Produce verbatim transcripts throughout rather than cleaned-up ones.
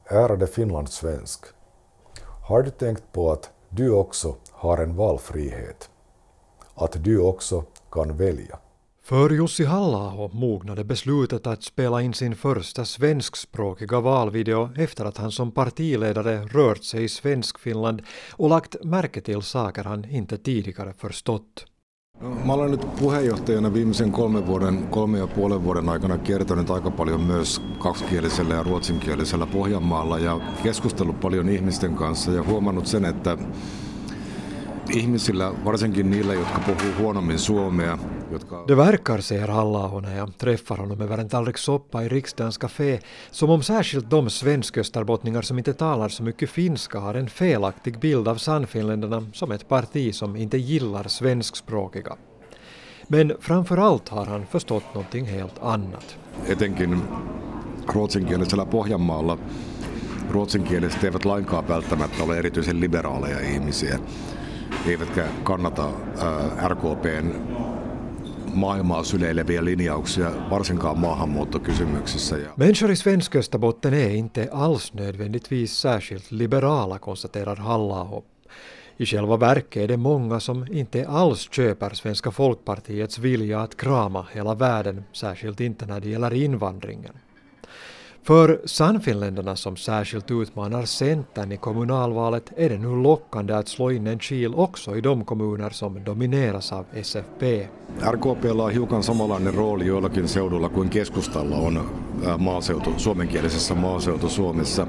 Ärade finlandssvensk, har du tänkt på att du också har en valfrihet? Att du också kan välja? För Jussi Halla-aho mognade beslutet att spela in sin första svenskspråkiga valvideo efter att han som partiledare rört sig i Svenskfinland och lagt märke till saker han inte tidigare förstått. Mä olen nyt puheenjohtajana viimeisen kolmen, vuoden, kolme ja puolen vuoden aikana kiertänyt aika paljon myös kaksikielisellä ja ruotsinkielisellä Pohjanmaalla ja keskustellut paljon ihmisten kanssa ja huomannut sen, että ihmisillä, varsinkin niillä, jotka puhuu huonommin suomea, jotka... Det verkar, säger Halla-aho när jag träffar honom över en tallrik soppa i riksdagens café, som om särskilt de svenskösterbottningar som inte talar så mycket finska har en felaktig bild av Sannfinländarna som ett parti som inte gillar svenskspråkiga. Men framförallt har han förstått någonting helt annat. Etenkin ruotsinkielisellä Pohjanmaalla ruotsinkieliset eivät lainkaan välttämättä ole erityisen liberaaleja ihmisiä. Eivätkä kannata ää, R K P:n maailmaa syleileviä linjauksia, varsinkaan maahanmuuttokysymyksissä. Människor i Svenskösterbotten är inte alls nödvändigtvis särskilt liberala, konstaterar Halla-aho. I själva verket är det många som inte alls köper Svenska folkpartiets vilja att krama hela världen, särskilt inte när det gäller invandringen. För Sannfinländarna som särskilt utmanar Centern i kommunalvalet är det nu lockande att slå in en kil också i de kommuner som domineras av S F P. R K P:llä on hiukan samanlainen rooli joillakin seudulla kuin keskustalla on maaseutu, suomenkielisessä maaseutu Suomessa.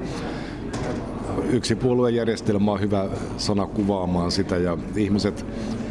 Yksi puoluejärjestelmä on hyvä sana kuvaamaan sitä ja ihmiset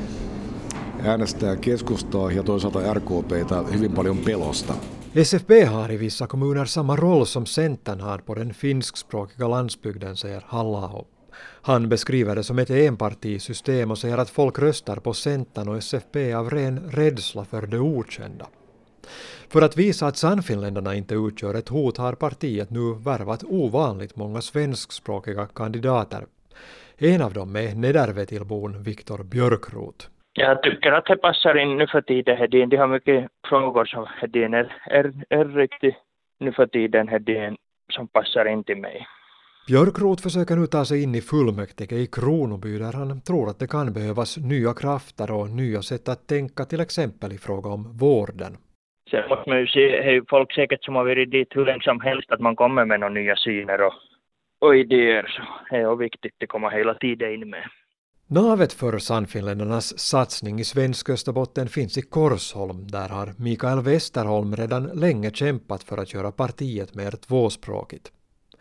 äänestää keskustaa ja toisaalta R K P:tä hyvin paljon pelosta. S F P har i vissa kommuner samma roll som Centern har på den finskspråkiga landsbygden, säger Halla-aho. Han beskriver det som ett enpartisystem och säger att folk röstar på Centern och S F P av ren rädsla för det okända. För att visa att Sannfinländarna inte utgör ett hot har partiet nu värvat ovanligt många svenskspråkiga kandidater. En av dem är Nedervetilbon Viktor Björkroth. Jag tycker att det passar in nu för tiden. Hedin. De har mycket frågor som Hedin är, är, är riktigt nu för tiden Hedin, som passar in till mig. Björkroth försöker nu ta sig in i fullmäktige i Kronoby där han tror att det kan behövas nya krafter och nya sätt att tänka, till exempel i fråga om vården. Sen måste man ju se, hej, folk säkert som har varit dit hur länge som helst att man kommer med några nya syner och, och idéer, så det är viktigt att komma hela tiden in med. Navet för Sannfinländarnas satsning i Svenskösterbotten finns i Korsholm. Där har Mikael Westerholm redan länge kämpat för att göra partiet mer tvåspråkigt.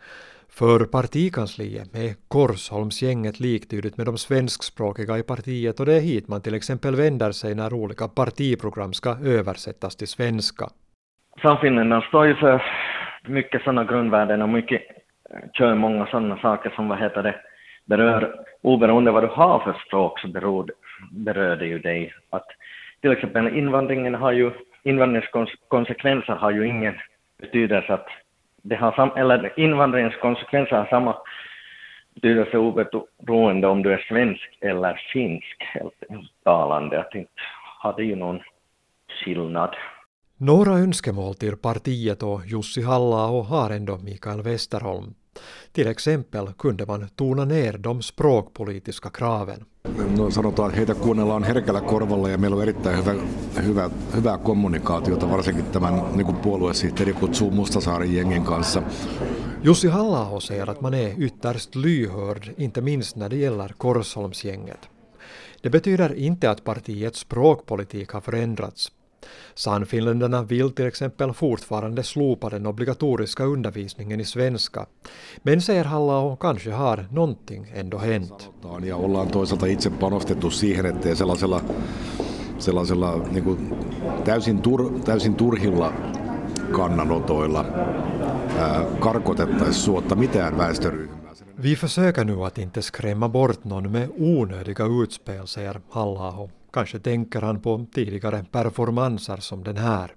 För partikansliet är Korsholmsgänget liktydigt med de svenskspråkiga i partiet och det är hit man till exempel vänder sig när olika partiprogram ska översättas till svenska. Sannfinländarna står ju för mycket sådana grundvärden och mycket kör många sådana saker som vad heter det berör, oberoende vad du har för språk så beror, berör det ju dig. Att till exempel invandringen har ju, invandringskonsekvenser har ju ingen betydelse att det har sam, eller invandringens konsekvenser har samma betydelse oberoende om du är svensk eller finsk helt talande. Att inte har det ju någon skillnad. Några önskemål till partiet och Jussi Halla-aho har ändå Mikael Westerholm. Till exempel kunde man tona ner de språkpolitiska kraven. No, sanotaan, että heitä kuunnellaan herkällä korvalla ja meillä on erittäin hyvä, hyvä, hyvää kommunikaatiota, varsinkin tämän niin kuin puoluesihteeri kutsuu Mustasaaren gängen kanssa. Jussi Halla-aho säger att man är ytterst lyhörd, inte minst när det gäller Korsholmsgänget. Det betyder inte att partiets språkpolitik har förändrats. Sannfinländarna vill till exempel fortfarande slopa den obligatoriska undervisningen i svenska. Men säger Halla-aho, kanske har någonting ändå hänt. Ja ollaan toisaalta itse panostettu siihen, ettei sellaisella, sellaisella niin kuin täysin, tur, täysin turhilla kannanotoilla ää, karkotettaisi suotta mitään väestöryhmää. Vi försöker nu att inte skrämma bort någon med onödiga utspel, säger Halla-aho. Kanske tänker han på tidigare performanser som den här.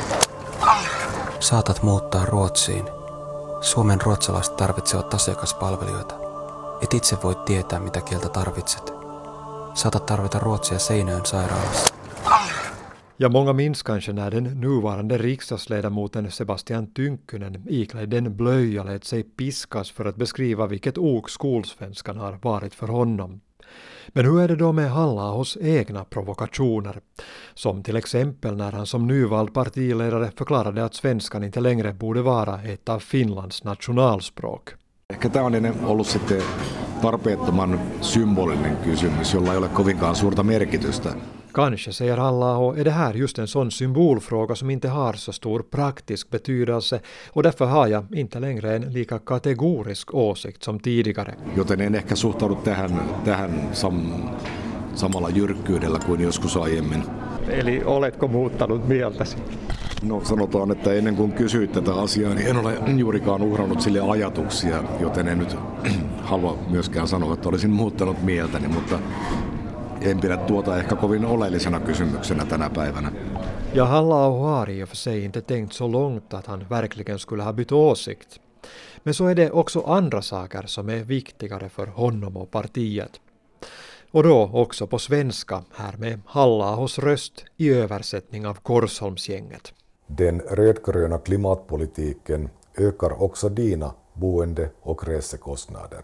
Saatat muuttaa Ruotsiin. Suomen ruotsalaiset tarvitsevat asiakaspalvelijoita. Et itse voi tietää, mitä kieltä tarvitset. Saatat tarvita ruotsia Seinäjoen sairaalassa. Ja många minns kanske när den nuvarande riksdagsledamoten Sebastian Tynkkynen iklädd en blöja lät sig piskas för att beskriva vilket ok skolsvenskan har varit för honom. Men hur är det då med Halla-ahos egna provokationer? Som till exempel när han som nyvald partiledare förklarade att svenskan inte längre borde vara ett av Finlands nationalspråk. Ehkä tämä on ollut sitten tarpeettoman symbolinen kysymys, jolla ei ole kovinkaan suurta merkitystä. Kanske, säger Halla-aho, är det här just en sån symbolfråga som inte har så stor praktisk betydelse och därför har jag inte längre en lika kategorisk åsikt som tidigare. Joten en ehkä suhtaudu tähän, tähän sam, samalla jyrkkyydellä kuin joskus aiemmin. Eli oletko muuttanut mieltäsi? No sanotaan, että ennen kuin kysyit tätä asiaa, niin en ole juurikaan uhrannut sille ajatuksia, joten en nyt halua myöskään sanoa, että olisin muuttanut mieltäni, mutta en pidä tuota ehkä kovin oleellisena kysymyksenä tänä päivänä. Ja Halla-aho har i och för sig inte tänkt så långt att han verkligen skulle ha bytt åsikt. Men så är det också andra saker som är viktigare för honom och partiet. Och då också på svenska, här med Halla-ahos röst i översättning av Korsholmsgänget. Den rödgröna klimatpolitiken ökar också dina boende- och resekostnader.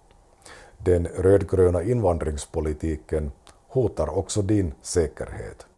Den rödgröna invandringspolitiken hotar också din säkerhet.